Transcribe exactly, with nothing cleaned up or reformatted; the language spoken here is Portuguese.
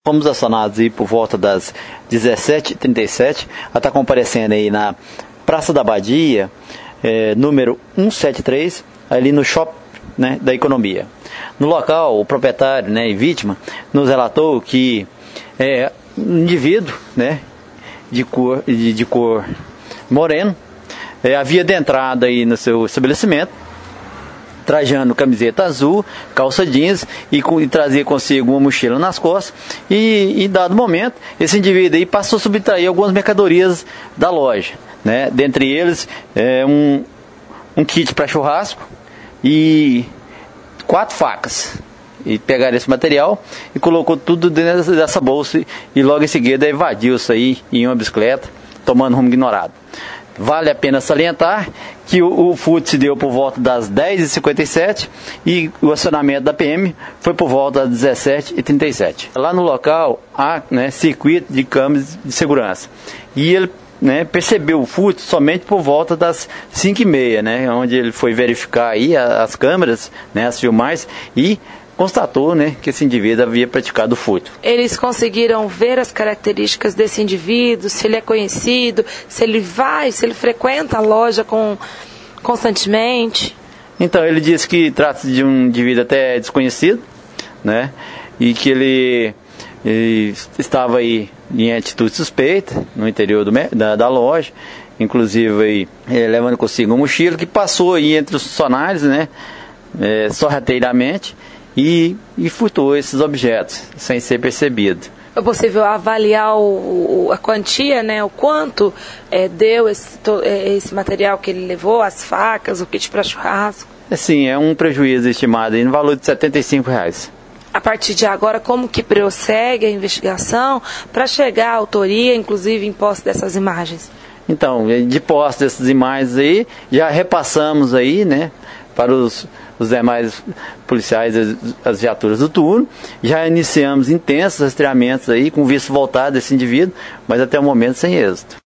Fomos acionados aí por volta das dezessete e trinta e sete, a estar comparecendo aí na Praça da Abadia, é, número cento e setenta e três, ali no shopping, né, da Economia. No local, o proprietário, né, e vítima nos relatou que é, um indivíduo, né, de cor, de, de cor moreno é, havia adentrado aí no seu estabelecimento, trajando camiseta azul, calça jeans e, com, e trazia consigo uma mochila nas costas. E em dado momento, esse indivíduo aí passou a subtrair algumas mercadorias da loja, né? Dentre eles, é, um, um kit para churrasco e quatro facas. E pegaram esse material e colocou tudo dentro dessa bolsa e logo em seguida evadiu isso aí em uma bicicleta, tomando rumo ignorado. Vale a pena salientar que o, o furto se deu por volta das dez e cinquenta e sete e o acionamento da P M foi por volta das dezessete e trinta e sete. Lá no local há, né, circuito de câmeras de segurança. E ele, né, percebeu o furto somente por volta das cinco e meia, né, onde ele foi verificar aí as câmeras, né, as filmagens, e constatou, né, que esse indivíduo havia praticado o furto. Eles conseguiram ver as características desse indivíduo, se ele é conhecido, se ele vai, se ele frequenta a loja com, constantemente? Então, ele disse que trata-se de um indivíduo até desconhecido, né, e que ele, ele estava aí em atitude suspeita no interior do, da, da loja, inclusive aí, é, levando consigo uma mochila que passou aí entre os funcionários, né, é, sorrateiramente, E, e furtou esses objetos, sem ser percebido. É possível avaliar o, a quantia, né, o quanto é, deu esse, to, esse material que ele levou, as facas, o kit para churrasco? Sim, é um prejuízo estimado no valor de setenta e cinco reais. A partir de agora, como que prossegue a investigação para chegar à autoria, inclusive em posse dessas imagens? Então, de posse dessas imagens aí, já repassamos aí, né, para os, os demais policiais, as, as viaturas do turno. Já iniciamos intensos rastreamentos aí, com visto voltado desse indivíduo, mas até o momento sem êxito.